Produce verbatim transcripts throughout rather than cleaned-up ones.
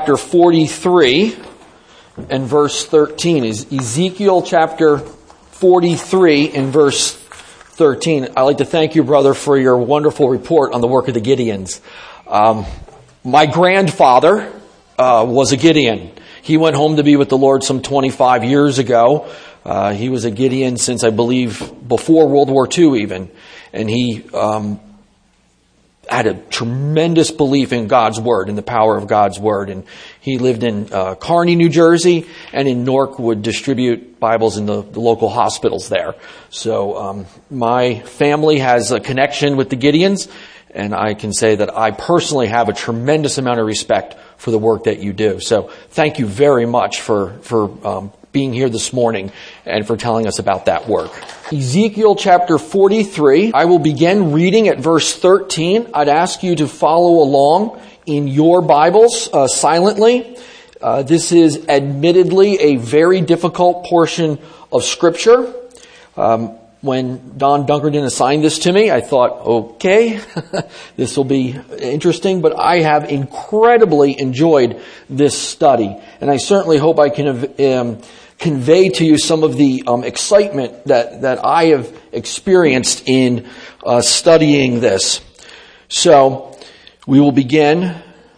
chapter forty-three and verse thirteen. Is Ezekiel chapter forty-three and verse thirteen. I'd like to thank you, brother, for your wonderful report on the work of the Gideons. Um, my grandfather uh, was a Gideon. He went home to be with the Lord some twenty-five years ago. Uh, he was a Gideon since, I believe, before World War Two even. And he um, had a tremendous belief in God's Word, in the power of God's Word. And he lived in uh, Kearney, New Jersey, and in Newark would distribute Bibles in the, the local hospitals there. So um, my family has a connection with the Gideons, and I can say that I personally have a tremendous amount of respect for the work that you do. So thank you very much for, for um, being here this morning and for telling us about that work. Ezekiel chapter forty-three. I will begin reading at verse thirteen. I'd ask you to follow along in your Bibles uh, silently. Uh, this is admittedly a very difficult portion of Scripture. Um, when Don Dunkerton assigned this to me, I thought, okay, this will be interesting, but I have incredibly enjoyed this study. And I certainly hope I can um, convey to you some of the um, excitement that, that I have experienced in uh, studying this. So we will begin,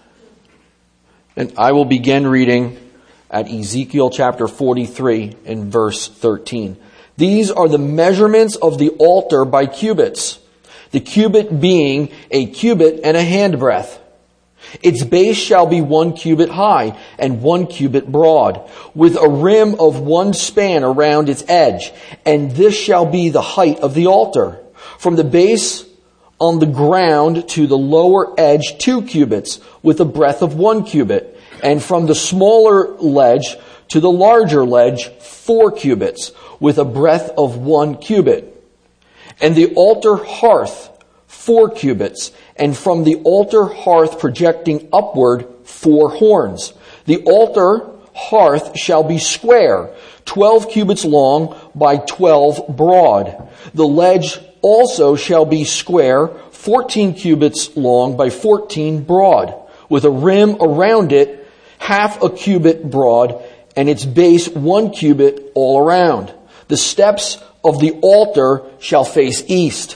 and I will begin reading at Ezekiel chapter forty-three and verse thirteen. These are the measurements of the altar by cubits, the cubit being a cubit and a handbreadth. Its base shall be one cubit high and one cubit broad, with a rim of one span around its edge. And this shall be the height of the altar. From the base on the ground to the lower edge, two cubits, with a breadth of one cubit. And from the smaller ledge to the larger ledge, four cubits, with a breadth of one cubit. And the altar hearth, four cubits, and from the altar hearth projecting upward, four horns. The altar hearth shall be square, twelve cubits long by twelve broad. The ledge also shall be square, fourteen cubits long by fourteen broad, with a rim around it, half a cubit broad, and its base one cubit all around. The steps of the altar shall face east.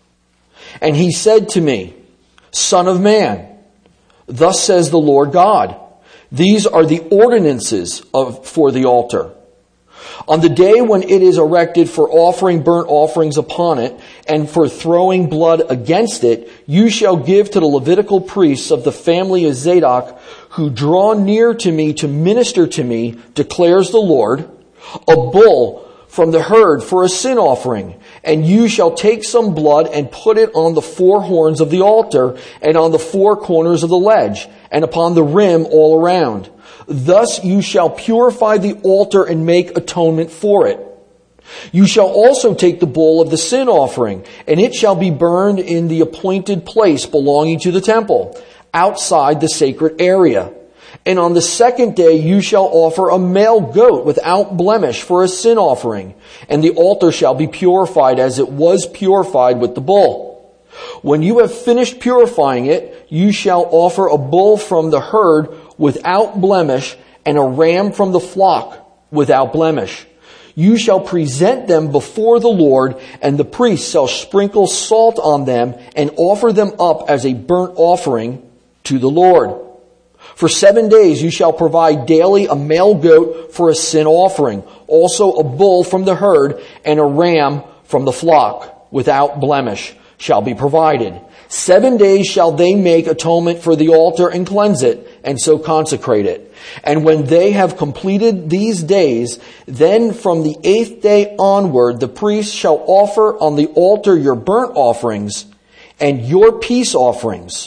And he said to me, Son of man, thus says the Lord God, these are the ordinances of, for the altar. On the day when it is erected for offering burnt offerings upon it, and for throwing blood against it, you shall give to the Levitical priests of the family of Zadok, who draw near to me to minister to me, declares the Lord, a bull from the herd for a sin offering. And you shall take some blood and put it on the four horns of the altar and on the four corners of the ledge and upon the rim all around. Thus you shall purify the altar and make atonement for it. You shall also take the bull of the sin offering, and it shall be burned in the appointed place belonging to the temple, outside the sacred area. And on the second day you shall offer a male goat without blemish for a sin offering, and the altar shall be purified as it was purified with the bull. When you have finished purifying it, you shall offer a bull from the herd without blemish and a ram from the flock without blemish. You shall present them before the Lord, and the priest shall sprinkle salt on them and offer them up as a burnt offering to the Lord. For seven days you shall provide daily a male goat for a sin offering, also a bull from the herd and a ram from the flock without blemish shall be provided. Seven days shall they make atonement for the altar and cleanse it, and so consecrate it. And when they have completed these days, then from the eighth day onward the priest shall offer on the altar your burnt offerings and your peace offerings.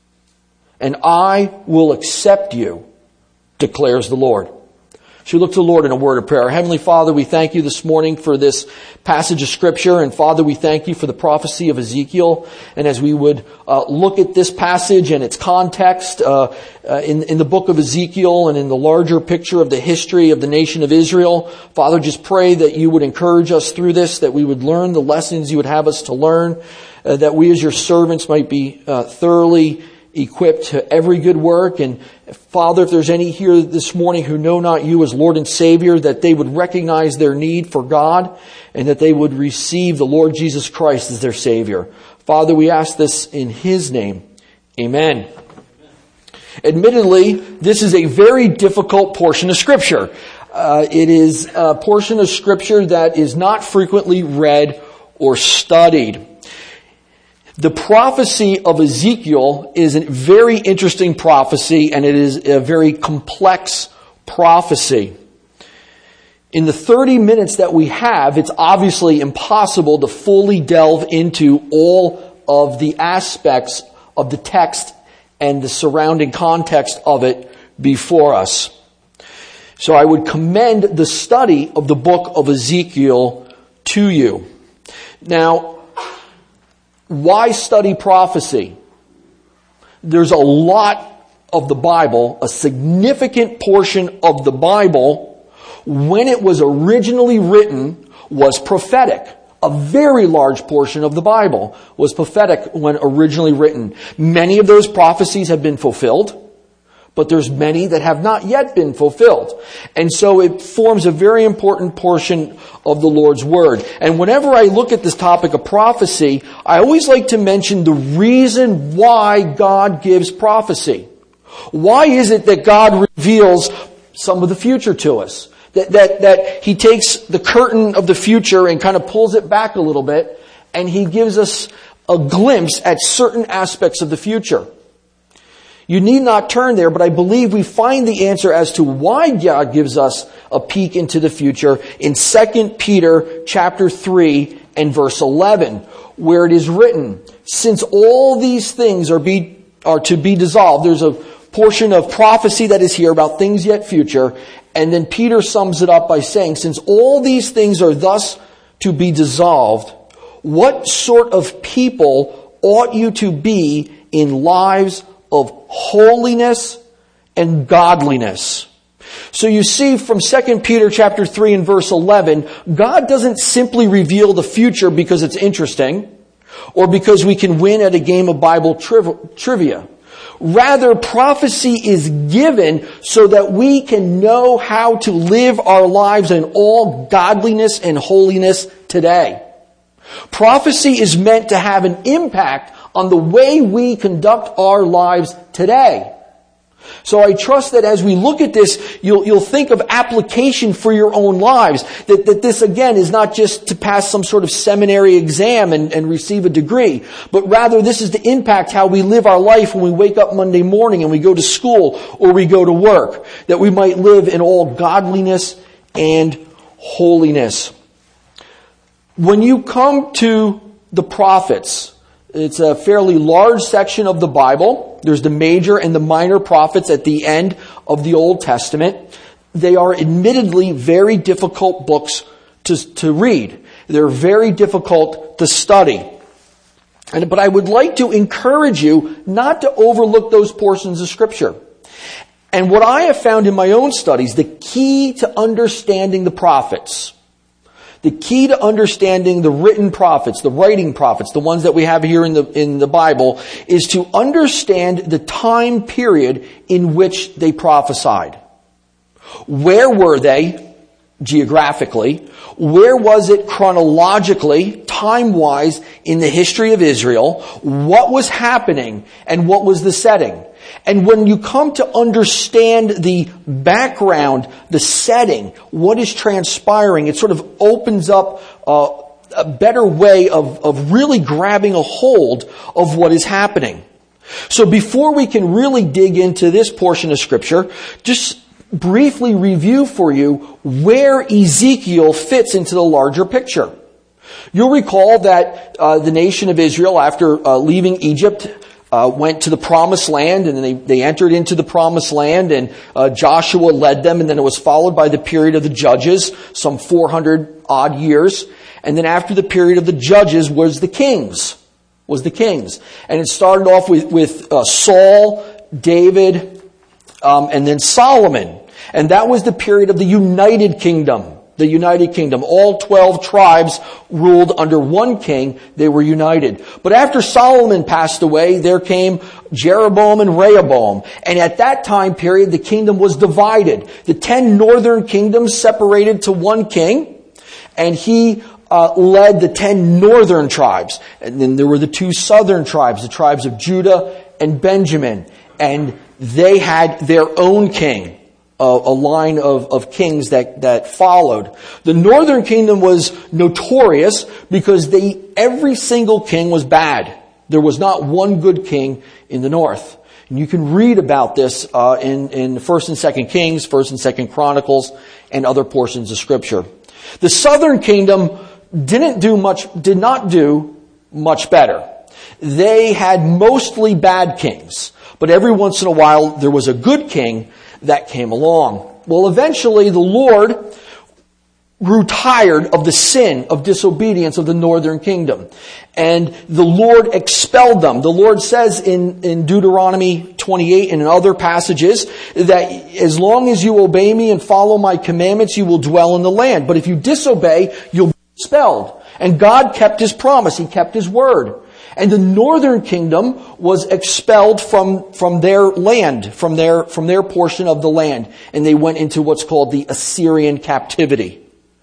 And I will accept you, declares the Lord. Should we look to the Lord in a word of prayer? Heavenly Father, we thank you this morning for this passage of Scripture. And Father, we thank you for the prophecy of Ezekiel. And as we would uh, look at this passage and its context uh, uh, in, in the book of Ezekiel and in the larger picture of the history of the nation of Israel, Father, just pray that you would encourage us through this, that we would learn the lessons you would have us to learn, uh, that we as your servants might be uh, thoroughly equipped to every good work. And Father, if there's any here this morning who know not you as Lord and Savior, that they would recognize their need for God and that they would receive the Lord Jesus Christ as their Savior. Father, we ask this in His name. Amen. Admittedly, this is a very difficult portion of Scripture. Uh, it is a portion of Scripture that is not frequently read or studied. The prophecy of Ezekiel is a very interesting prophecy, and it is a very complex prophecy. In the thirty minutes that we have, it's obviously impossible to fully delve into all of the aspects of the text and the surrounding context of it before us. So I would commend the study of the book of Ezekiel to you. Now, why study prophecy? There's a lot of the Bible, a significant portion of the Bible, when it was originally written, was prophetic. A very large portion of the Bible was prophetic when originally written. Many of those prophecies have been fulfilled, but there's many that have not yet been fulfilled. And so it forms a very important portion of the Lord's Word. And whenever I look at this topic of prophecy, I always like to mention the reason why God gives prophecy. Why is it that God reveals some of the future to us? That, that, that He takes the curtain of the future and kind of pulls it back a little bit, and He gives us a glimpse at certain aspects of the future. You need not turn there, but I believe we find the answer as to why God gives us a peek into the future in Second Peter chapter three and verse eleven, where it is written, since all these things are be are to be dissolved. There's a portion of prophecy that is here about things yet future, and then Peter sums it up by saying, since all these things are thus to be dissolved, what sort of people ought you to be in lives of holiness and godliness? So you see from Second Peter chapter three and verse eleven, God doesn't simply reveal the future because it's interesting or because we can win at a game of Bible triv- trivia. Rather, prophecy is given so that we can know how to live our lives in all godliness and holiness today. Prophecy is meant to have an impact on the way we conduct our lives today. So I trust that as we look at this, you'll, you'll think of application for your own lives. That, that this, again, is not just to pass some sort of seminary exam and, and receive a degree, but rather this is to impact how we live our life when we wake up Monday morning and we go to school or we go to work. That we might live in all godliness and holiness. When you come to the prophets, it's a fairly large section of the Bible. There's the major and the minor prophets at the end of the Old Testament. They are admittedly very difficult books to, to read. They're very difficult to study. And, but I would like to encourage you not to overlook those portions of Scripture. And what I have found in my own studies, the key to understanding the prophets, the key to understanding the written prophets, the writing prophets, the ones that we have here in the, in the Bible, is to understand the time period in which they prophesied. Where were they geographically? Where was it chronologically, time-wise, in the history of Israel? What was happening and what was the setting? And when you come to understand the background, the setting, what is transpiring, it sort of opens up uh, a better way of, of really grabbing a hold of what is happening. So before we can really dig into this portion of Scripture, just briefly review for you where Ezekiel fits into the larger picture. You'll recall that uh, the nation of Israel, after uh, leaving Egypt, Uh, went to the promised land, and they, they entered into the promised land, and uh, Joshua led them, and then it was followed by the period of the Judges, some four hundred odd years. And then after the period of the Judges was the kings, was the kings. And it started off with, with uh, Saul, David, um, and then Solomon. And that was the period of the united kingdom. the United Kingdom. All twelve tribes ruled under one king. They were united. But after Solomon passed away, there came Jeroboam and Rehoboam. And at that time period, the kingdom was divided. The ten northern kingdoms separated to one king, and he uh, led the ten northern tribes. And then there were the two southern tribes, the tribes of Judah and Benjamin. And they had their own king. A, a line of, of kings that, that followed. The northern kingdom was notorious because they, every single king was bad. There was not one good king in the north. And you can read about this uh, in, in First and Second Kings, First and Second Chronicles, and other portions of Scripture. The southern kingdom didn't do much, did not do much better. They had mostly bad kings, but every once in a while there was a good king that came along. Well, eventually the Lord grew tired of the sin of disobedience of the northern kingdom. And the Lord expelled them. The Lord says in, in Deuteronomy twenty-eight and in other passages that as long as you obey me and follow my commandments, you will dwell in the land. But if you disobey, you'll be expelled. And God kept His promise. He kept His word. And the northern kingdom was expelled from, from their land, from their, from their portion of the land. And they went into what's called the Assyrian captivity.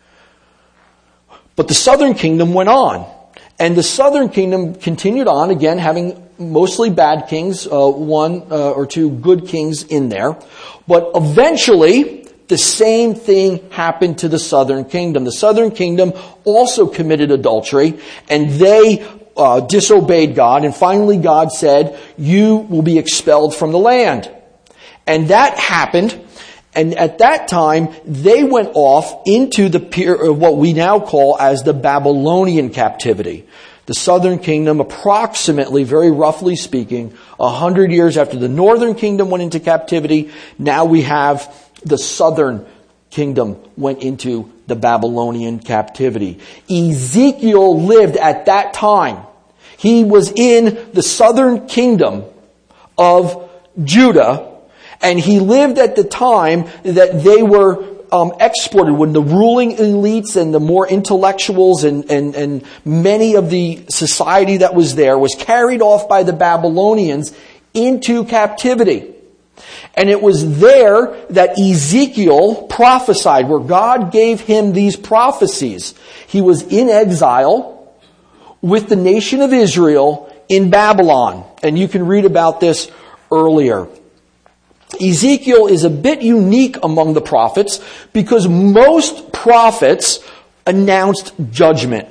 But the southern kingdom went on. And the southern kingdom continued on, again, having mostly bad kings, uh, one uh, or two good kings in there. But eventually, the same thing happened to the southern kingdom. The southern kingdom also committed adultery, and they Uh, disobeyed God, and finally God said, you will be expelled from the land. And that happened, and at that time, they went off into the what we now call as the Babylonian captivity. The southern kingdom, approximately, very roughly speaking, a hundred years after the northern kingdom went into captivity, now we have the southern kingdom went into the Babylonian captivity. Ezekiel lived at that time. He was in the southern kingdom of Judah, and he lived at the time that they were um, exported, when the ruling elites and the more intellectuals and, and, and many of the society that was there was carried off by the Babylonians into captivity. And it was there that Ezekiel prophesied, where God gave him these prophecies. He was in exile with the nation of Israel in Babylon. And you can read about this earlier. Ezekiel is a bit unique among the prophets because most prophets announced judgment.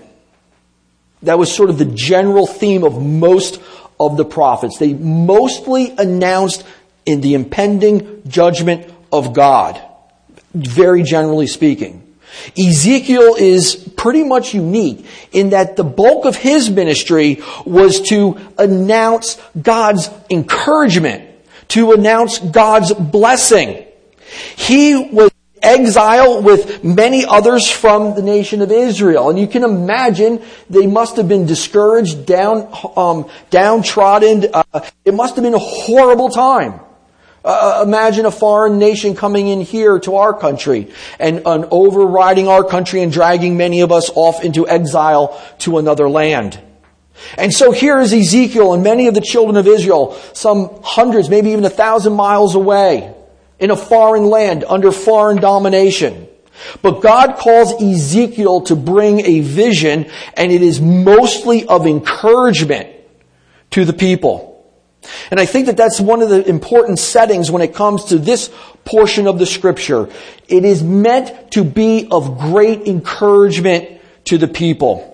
That was sort of the general theme of most of the prophets. They mostly announced in the impending judgment of God, very generally speaking. Ezekiel is pretty much unique in that the bulk of his ministry was to announce God's encouragement, to announce God's blessing. He was exiled with many others from the nation of Israel. And you can imagine they must have been discouraged, down, um, downtrodden. Uh, it must have been a horrible time. Uh, imagine a foreign nation coming in here to our country and, and overriding our country and dragging many of us off into exile to another land. And so here is Ezekiel and many of the children of Israel, some hundreds, maybe even a thousand miles away, in a foreign land under foreign domination. But God calls Ezekiel to bring a vision, and it is mostly of encouragement to the people. And I think that that's one of the important settings when it comes to this portion of the scripture. It is meant to be of great encouragement to the people.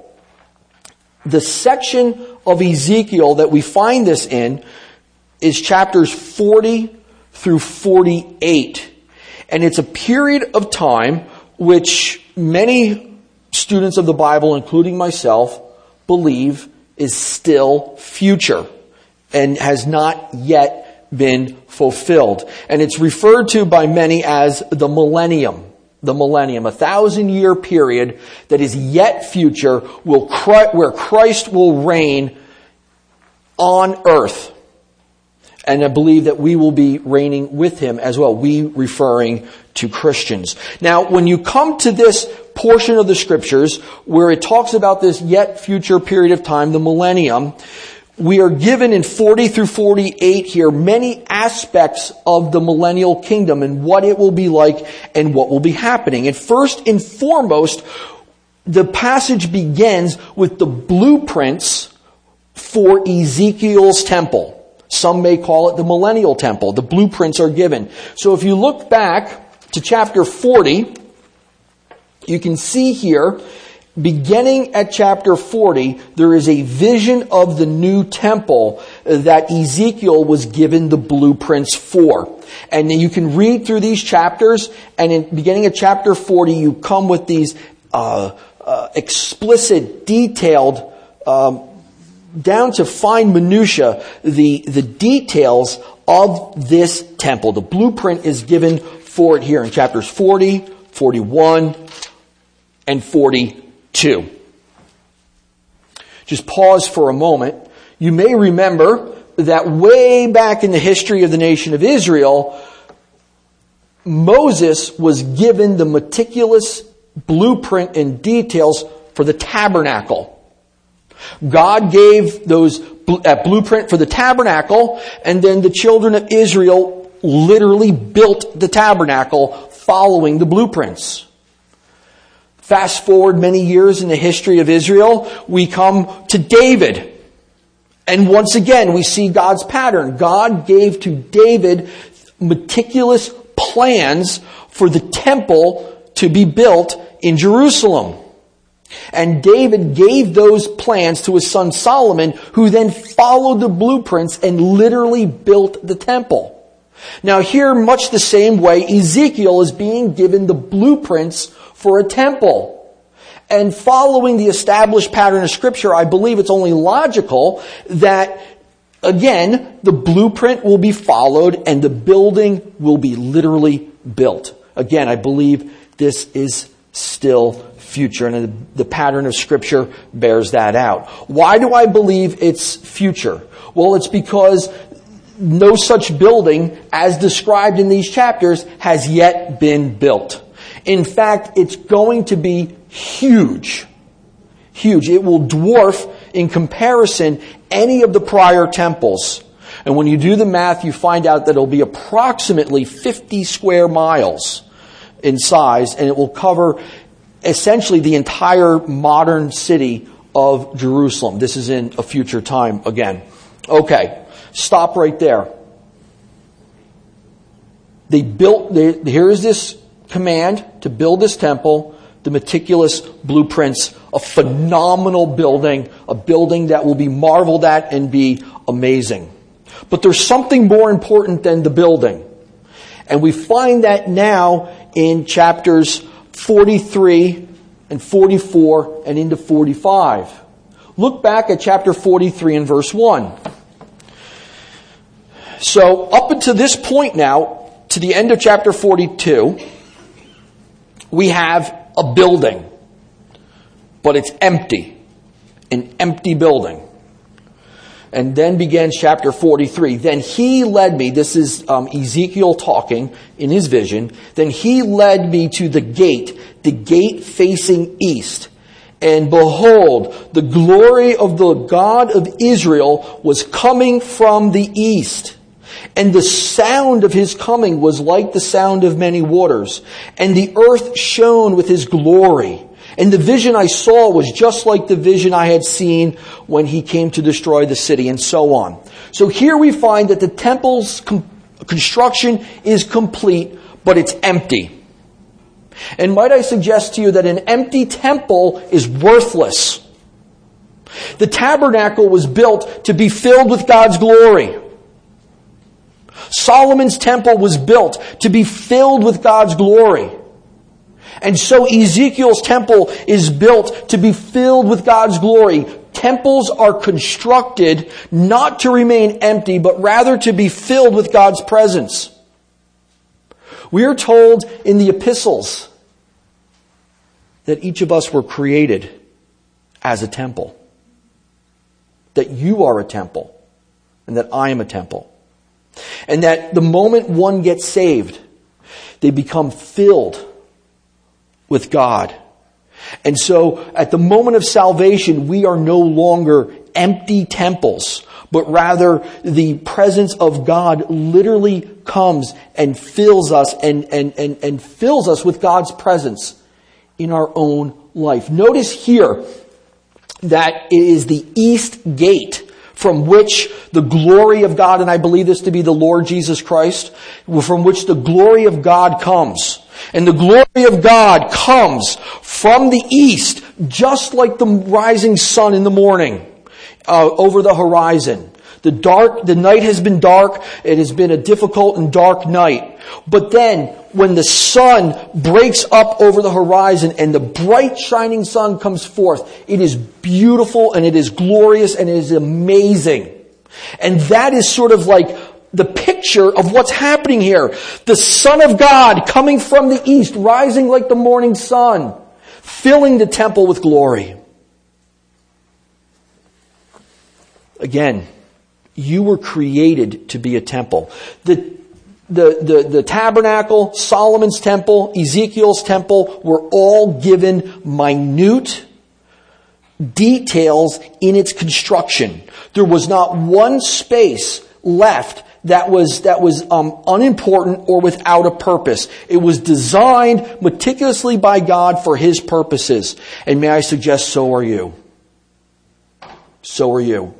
The section of Ezekiel that we find this in is chapters forty through forty-eight. And it's a period of time which many students of the Bible, including myself, believe is still future and has not yet been fulfilled. And it's referred to by many as the millennium. The millennium, a thousand year period that is yet future, will where Christ will reign on earth. And I believe that we will be reigning with him as well. We referring to Christians. Now, when you come to this portion of the scriptures where it talks about this yet future period of time, the millennium, we are given in forty through forty-eight here many aspects of the millennial kingdom and what it will be like and what will be happening. And first and foremost, the passage begins with the blueprints for Ezekiel's temple. Some may call it the millennial temple. The blueprints are given. So if you look back to chapter forty, you can see here, beginning at chapter forty, there is a vision of the new temple that Ezekiel was given the blueprints for. And you can read through these chapters, and in beginning at chapter forty, you come with these uh, uh, explicit, detailed, um, down to fine minutia, the, the details of this temple. The blueprint is given for it here in chapters forty, forty-one, and forty-two. Just pause for a moment. You may remember that way back in the history of the nation of Israel, Moses was given the meticulous blueprint and details for the tabernacle. God gave those that blueprint for the tabernacle, and then the children of Israel literally built the tabernacle following the blueprints. Fast forward many years in the history of Israel, we come to David. And once again, we see God's pattern. God gave to David meticulous plans for the temple to be built in Jerusalem. And David gave those plans to his son Solomon, who then followed the blueprints and literally built the temple. Now here, much the same way, Ezekiel is being given the blueprints for a temple. And following the established pattern of Scripture, I believe it's only logical that, again, the blueprint will be followed and the building will be literally built. Again, I believe this is still future, and the, the pattern of Scripture bears that out. Why do I believe it's future? Well, it's because no such building, as described in these chapters, has yet been built. In fact, it's going to be huge. Huge. It will dwarf, in comparison, any of the prior temples. And when you do the math, you find out that it'll be approximately fifty square miles in size, and it will cover essentially the entire modern city of Jerusalem. This is in a future time again. Okay, stop right there. They built, they, here is this command to build this temple, the meticulous blueprints, a phenomenal building, a building that will be marveled at and be amazing. But there's something more important than the building. And we find that now in chapters forty-three and forty-four and into forty-five. Look back at chapter forty-three and verse one. So up until this point now, to the end of chapter forty-two, we have a building, but it's empty. An empty building. And then begins chapter forty-three. Then he led me, this is um, Ezekiel talking in his vision, then he led me to the gate, the gate facing east. And behold, the glory of the God of Israel was coming from the east. And the sound of his coming was like the sound of many waters. And the earth shone with his glory. And the vision I saw was just like the vision I had seen when he came to destroy the city, and so on. So here we find that the temple's com- construction is complete, but it's empty. And might I suggest to you that an empty temple is worthless. The tabernacle was built to be filled with God's glory. Solomon's temple was built to be filled with God's glory. And so Ezekiel's temple is built to be filled with God's glory. Temples are constructed not to remain empty, but rather to be filled with God's presence. We are told in the epistles that each of us were created as a temple. That you are a temple, and that I am a temple. And that the moment one gets saved, they become filled with God. And so at the moment of salvation, we are no longer empty temples, but rather the presence of God literally comes and fills us and, and, and, and fills us with God's presence in our own life. Notice here that it is the east gate from which the glory of God, and I believe this to be the Lord Jesus Christ, from which the glory of God comes. And the glory of God comes from the east, just like the rising sun in the morning, uh, over the horizon. The dark, the night has been dark. It has been a difficult and dark night. But then, when the sun breaks up over the horizon and the bright shining sun comes forth, it is beautiful and it is glorious and it is amazing. And that is sort of like the picture of what's happening here. The Son of God coming from the east, rising like the morning sun, filling the temple with glory. Again, you were created to be a temple. The, the, the, the tabernacle, Solomon's temple, Ezekiel's temple were all given minute details in its construction. There was not one space left that was that was um, unimportant or without a purpose. It was designed meticulously by God for His purposes. And may I suggest, so are you. So are you.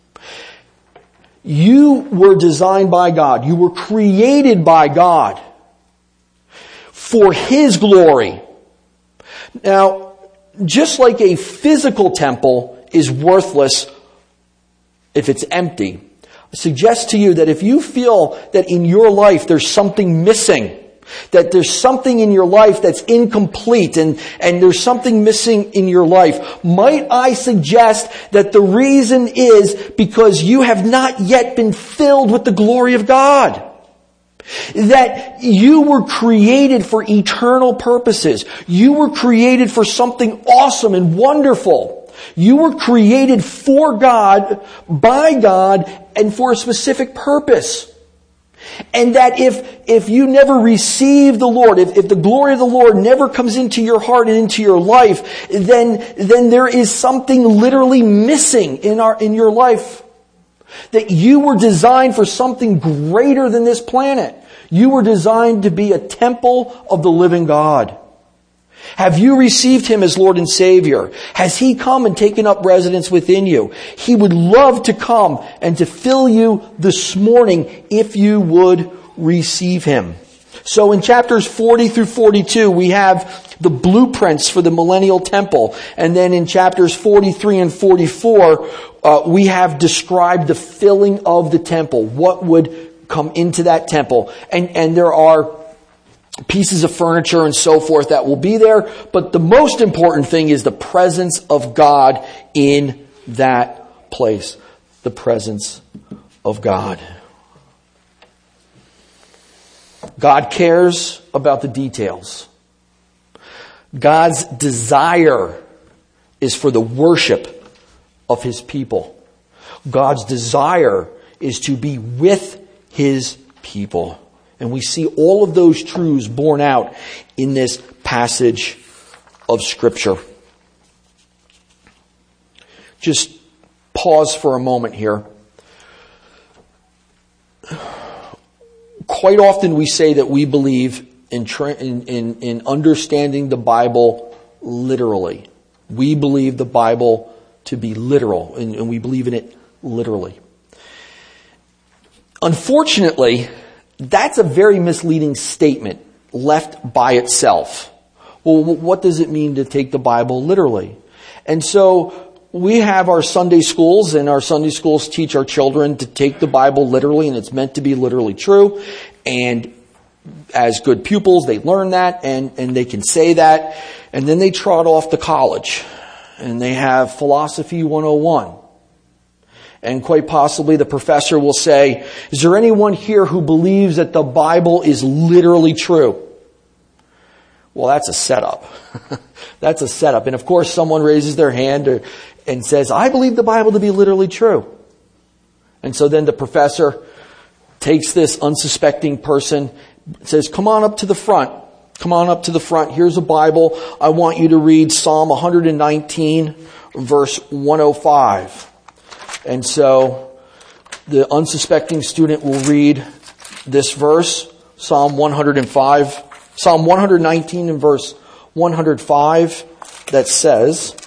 You were designed by God. You were created by God for His glory. Now, just like a physical temple is worthless if it's empty, I suggest to you that if you feel that in your life there's something missing, that there's something in your life that's incomplete and, and there's something missing in your life, might I suggest that the reason is because you have not yet been filled with the glory of God. That you were created for eternal purposes. You were created for something awesome and wonderful. You were created for God, by God, and for a specific purpose. And that if, if you never receive the Lord, if, if the glory of the Lord never comes into your heart and into your life, then, then there is something literally missing in our, in your life. That you were designed for something greater than this planet. You were designed to be a temple of the living God. Have you received Him as Lord and Savior? Has He come and taken up residence within you? He would love to come and to fill you this morning if you would receive Him. So in chapters forty through forty-two, we have the blueprints for the millennial temple. And then in chapters forty-three and forty-four, uh, we have described the filling of the temple. What would come into that temple. And, and there are pieces of furniture and so forth that will be there. But the most important thing is the presence of God in that place. The presence of God. God cares about the details. God's desire is for the worship of His people. God's desire is to be with His people. And we see all of those truths borne out in this passage of Scripture. Just pause for a moment here. Quite often we say that we believe in, tra- in, in, in understanding the Bible literally. We believe the Bible to be literal, and, and we believe in it literally. Unfortunately, that's a very misleading statement left by itself. Well, what does it mean to take the Bible literally? And so we have our Sunday schools, and our Sunday schools teach our children to take the Bible literally, and it's meant to be literally true. And as good pupils, they learn that, and, and they can say that. And then they trot off to college, and they have Philosophy one oh one. And quite possibly the professor will say, is there anyone here who believes that the Bible is literally true? Well, that's a setup. That's a setup. And of course, someone raises their hand or, and says, I believe the Bible to be literally true. And so then the professor takes this unsuspecting person, says, come on up to the front. Come on up to the front. Here's a Bible. I want you to read Psalm one nineteen, verse one oh five. And so the unsuspecting student will read this verse, Psalm one oh five, Psalm one nineteen and verse one oh five, that says,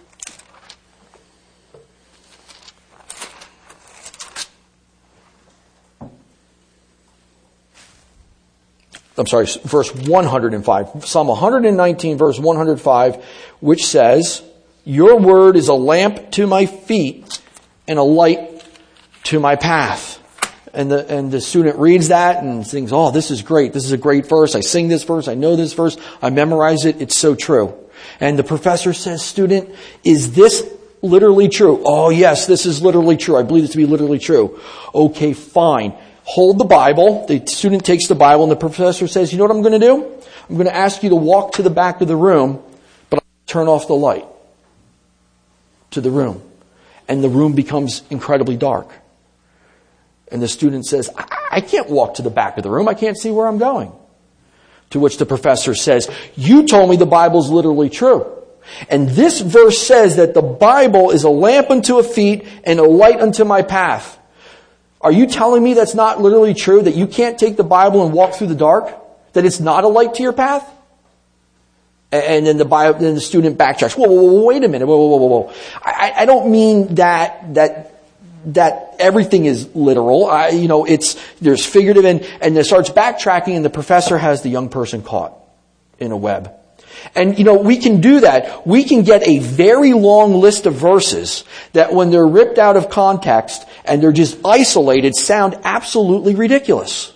I'm sorry, verse one oh five, Psalm one nineteen, verse one oh five, which says, your word is a lamp to my feet and a light to my path. And the, and the student reads that and thinks, oh, this is great. This is a great verse. I sing this verse. I know this verse. I memorize it. It's so true. And the professor says, student, is this literally true? Oh, yes, this is literally true. I believe it to be literally true. Okay, fine. Hold the Bible. The student takes the Bible and the professor says, you know what I'm going to do? I'm going to ask you to walk to the back of the room, but I'll turn off the light to the room. And the room becomes incredibly dark. And the student says, I, I can't walk to the back of the room. I can't see where I'm going. To which the professor says, you told me the Bible's literally true. And this verse says that the Bible is a lamp unto a feet and a light unto my path. Are you telling me that's not literally true? That you can't take the Bible and walk through the dark? That it's not a light to your path? And then the Bible, then the student backtracks. Whoa, whoa, whoa, wait a minute. Whoa, whoa, whoa, whoa. I, I don't mean that, that, that everything is literal. I, you know, it's, there's figurative and, and it starts backtracking and the professor has the young person caught in a web. And, you know, we can do that. We can get a very long list of verses that when they're ripped out of context and they're just isolated sound absolutely ridiculous.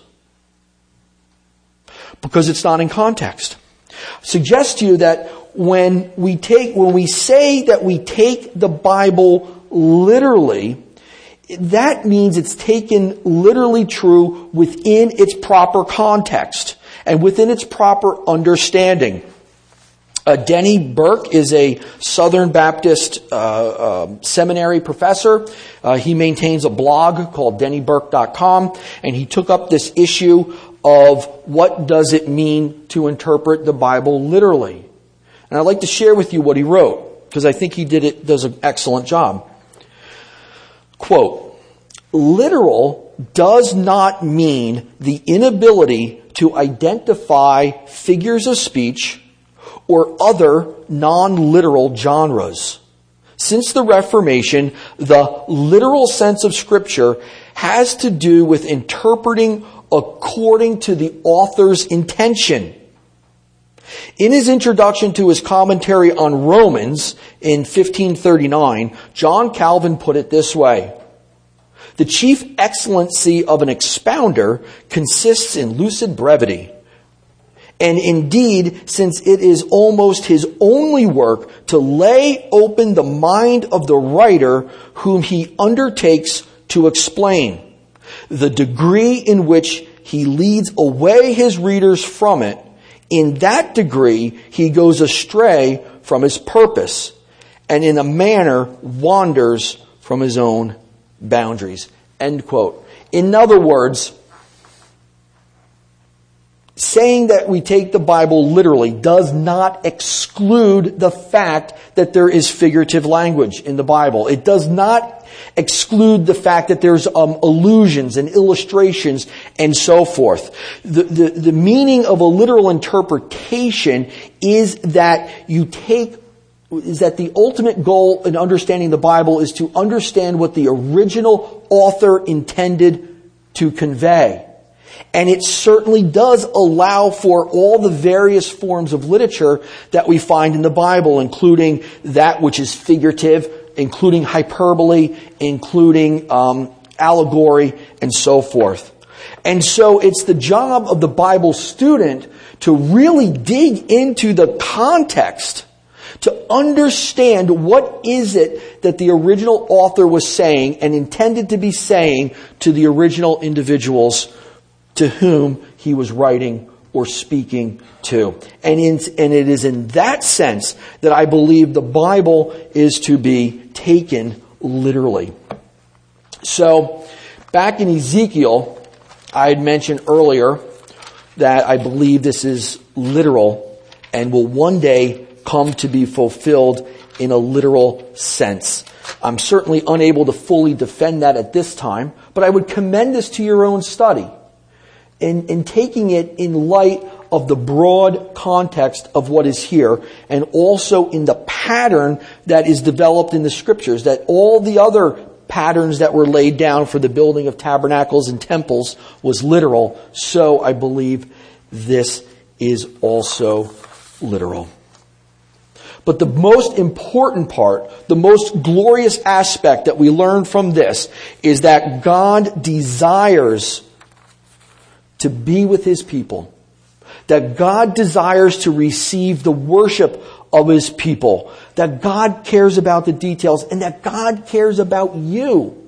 Because it's not in context. Suggest to you that when we take, when we say that we take the Bible literally, that means it's taken literally true within its proper context and within its proper understanding. Uh, Denny Burke is a Southern Baptist uh, uh, seminary professor. Uh, he maintains a blog called denny burke dot com, and he took up this issue of what does it mean to interpret the Bible literally. And I'd like to share with you what he wrote, because I think he did it does an excellent job. Quote, literal does not mean the inability to identify figures of speech or other non-literal genres. Since the Reformation, the literal sense of Scripture has to do with interpreting according to the author's intention. In his introduction to his commentary on Romans in fifteen thirty-nine, John Calvin put it this way: the chief excellency of an expounder consists in lucid brevity. And indeed, since it is almost his only work to lay open the mind of the writer whom he undertakes to explain, the degree in which he leads away his readers from it, in that degree he goes astray from his purpose, and in a manner wanders from his own boundaries. End quote. In other words, saying that we take the Bible literally does not exclude the fact that there is figurative language in the Bible. It does not exclude the fact that there's um, allusions and illustrations and so forth. The, the, the meaning of a literal interpretation is that you take, is that the ultimate goal in understanding the Bible is to understand what the original author intended to convey. And it certainly does allow for all the various forms of literature that we find in the Bible, including that which is figurative, including hyperbole, including um, allegory, and so forth. And so it's the job of the Bible student to really dig into the context, to understand what is it that the original author was saying and intended to be saying to the original individuals to whom he was writing or speaking to. And, in, and it is in that sense that I believe the Bible is to be taken literally. So, back in Ezekiel I had mentioned earlier that I believe this is literal and will one day come to be fulfilled in a literal sense. I'm certainly unable to fully defend that at this time, but I would commend this to your own study in, in taking it in light of the broad context of what is here, and also in the pattern that is developed in the Scriptures, that all the other patterns that were laid down for the building of tabernacles and temples was literal. So I believe this is also literal. But the most important part, the most glorious aspect that we learn from this is that God desires to be with His people. That God desires to receive the worship of His people. That God cares about the details, and that God cares about you.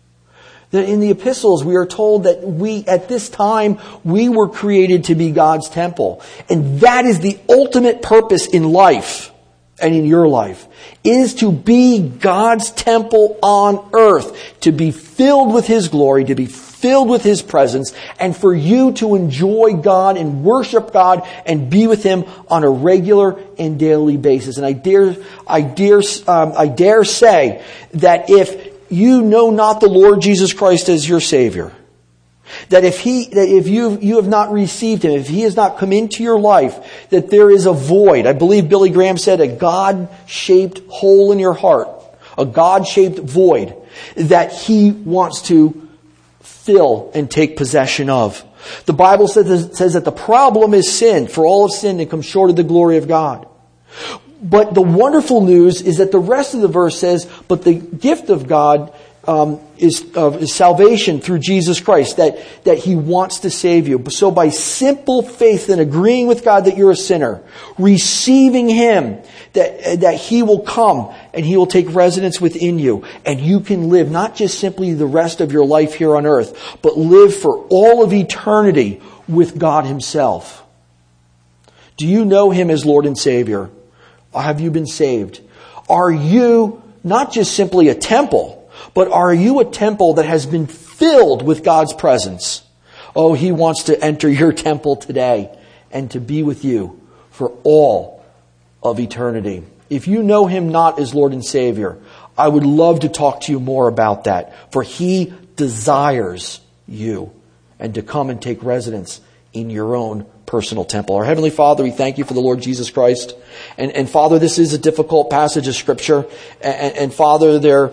That in the epistles we are told that we, at this time, we were created to be God's temple. And that is the ultimate purpose in life and in your life, is to be God's temple on earth, to be filled with His glory, to be filled with His presence, and for you to enjoy God and worship God and be with Him on a regular and daily basis. And I dare, I dare, um, I dare say that if you know not the Lord Jesus Christ as your Savior, that if He, that if you you have not received Him, if He has not come into your life, that there is a void. I believe Billy Graham said a God-shaped hole in your heart, a God-shaped void that He wants to fill and take possession of. The Bible says, says that the problem is sin, for all have sinned and come short of the glory of God. But the wonderful news is that the rest of the verse says, but the gift of God um, is, uh, is salvation through Jesus Christ, that, that He wants to save you. So by simple faith and agreeing with God that you're a sinner, receiving Him, that, that He will come and He will take residence within you, and you can live not just simply the rest of your life here on earth, but live for all of eternity with God Himself. Do you know Him as Lord and Savior? Or have you been saved? Are you not just simply a temple, but are you a temple that has been filled with God's presence? Oh, He wants to enter your temple today and to be with you for all of eternity. If you know Him not as Lord and Savior, I would love to talk to you more about that. For He desires you and to come and take residence in your own personal temple. Our Heavenly Father, we thank You for the Lord Jesus Christ. And, and Father, this is a difficult passage of Scripture. And, and Father, there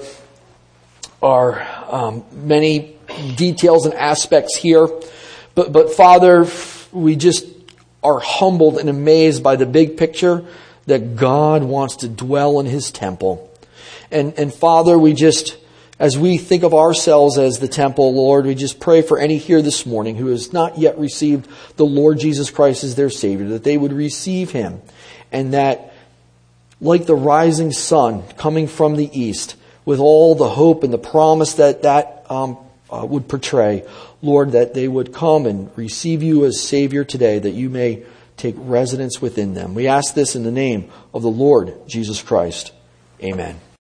are um, many details and aspects here. But, but Father, we just are humbled and amazed by the big picture that God wants to dwell in His temple. And, and Father, we just, as we think of ourselves as the temple, Lord, we just pray for any here this morning who has not yet received the Lord Jesus Christ as their Savior, that they would receive Him, and that, like the rising sun coming from the east, with all the hope and the promise that that um, uh, would portray, Lord, that they would come and receive You as Savior today, that You may take residence within them. We ask this in the name of the Lord Jesus Christ. Amen.